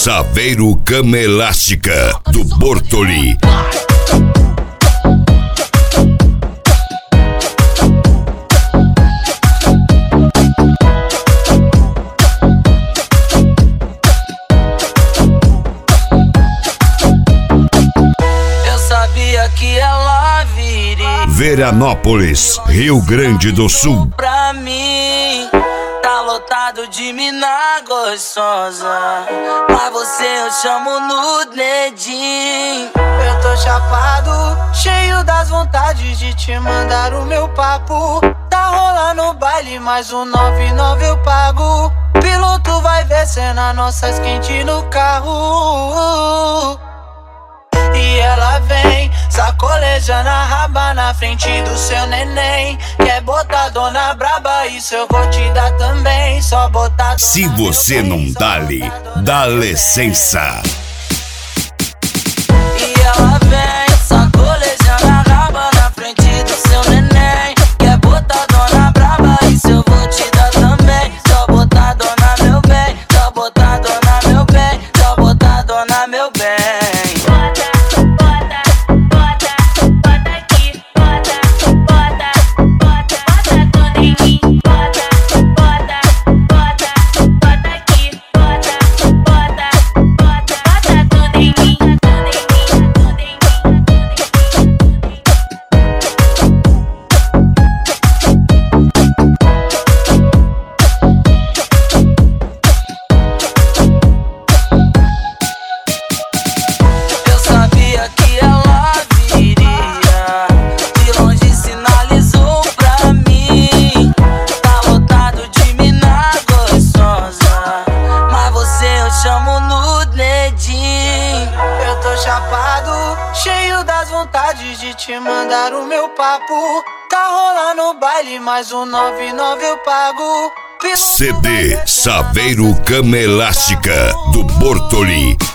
Saveiro Cama Elástica do Bortoli. Que ela viria Veranópolis, Rio Grande do Sul. Pra mim, tá lotado de mina gostosa, mas você eu chamo no dedinho. Eu tô chapado, cheio das vontades de te mandar o meu papo. Tá rolando baile, mais um 99 eu pago. Piloto vai ver cena nossas quente no carro. E ela vem sacolejando a raba na frente do seu neném. Quer botar dona braba, isso eu vou te dar também. Só botar dona. Se você não dá-lhe, dá licença. E ela vem sacolejando a raba na frente do seu neném. Quer botar dona braba, isso eu vou te dar também. Só botar dona meu bem, só botar dona meu bem, só botar dona meu bem. Chamo no dedinho. Eu tô chapado, cheio das vontades de te mandar o meu papo. Tá rolando baile, mais um 99 eu pago. CD Saveiro Cama Elástica do Bortoli.